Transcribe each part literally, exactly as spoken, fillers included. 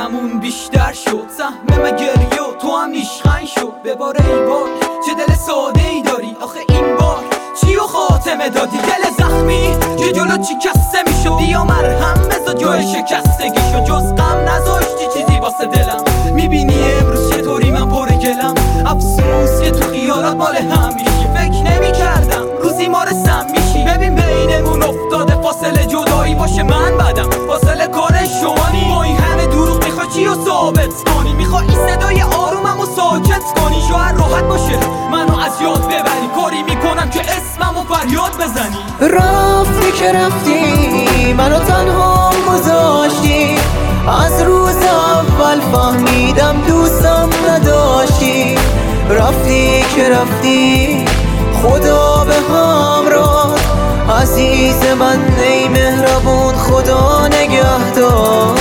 دلمون بیشتر شد، سهم من گریه و تو هم نیشخن شد. به بار ای بار چه دل ساده ای داری، آخه این بار چی و خاتمه دادی؟ دل زخمی که جلو چی کسته میشد، بیا مرهم بزا جای شکستگی شد. جز غم نذاشتی چیزی واسه دلم، میبینی امروز چطوری من پر گلم. افسوس که تو خیالات مال هم میشی، فکر نمی کردم روزی ما رسم میشی. ببین بینمون افتاده فاصله، جدایی باشه من بدم فاصله کار شمانی. با این همه دروغ میخوای چی رو ثابت کنی؟ میخوای این صدای آرومم رو ساکت کنی؟ شاید راحت باشه منو از یاد ببری، کاری میکنم که اسمم رو فریاد بزنی. رفتی که رفتی منو تنها گذاشتی، از روز اول فهمیدم دوستم نداشتی. رفتی که رفتی خدا به همراه، عزیز من ای مهربون خدا نگهدار.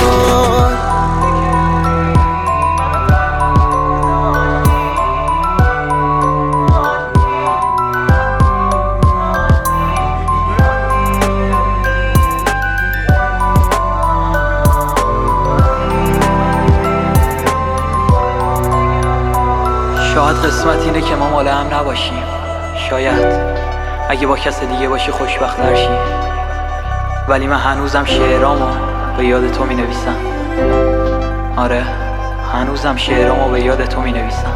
شاید قسمت اینه که ما مال هم نباشیم، شاید اگه با کس دیگه باشی خوشبخت‌تر شی. ولی من هنوزم شعرامو به یاد تو می نویسم. آره هنوزم شعرامو به یاد تو می نویسم.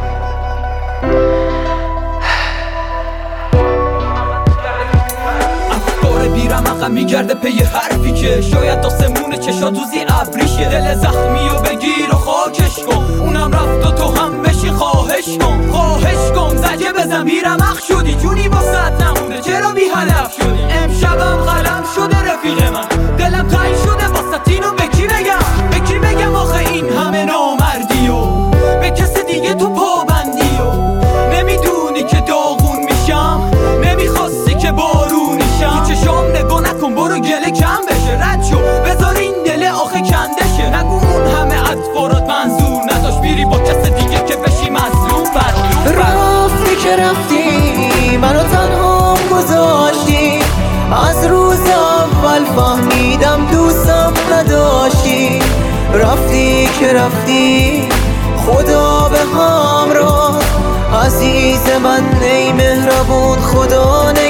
افکار بیرمقم میگرده پی حرفی که شاید آسمون چشا دوزی ابریشه. دل زخمی و بگیر و خاکش کن، اونم رفت و تو هم بشی خواهش کن. خواهش کن زجه بزن بیرمق شدی، جونی واسط نمونده چرا بی هدف شدی؟ امشبم قلم شده رفیق من، دلم تنگ شده واسط اینو به کی بگم؟ به کی بگم آخه این همه نامردی و به کس دیگه تو پابندی و نمیدونی که داغون میشم، نمیخواستی که بارونیشم. تو چشام نگاه نکن برو گله کم بشه، رد شو بذار این دل آخه کنده شه. نگو اون همه اطفارات منظور نداشت، بیری با کس دیگه که بشی مظلوم. رفتی که رفتی منو تنها گذاشتی، از روز اول فهمیدم دوستم نداشتی. رفتی که رفتی خدا به همراه، عزیز من ای مهربون خدا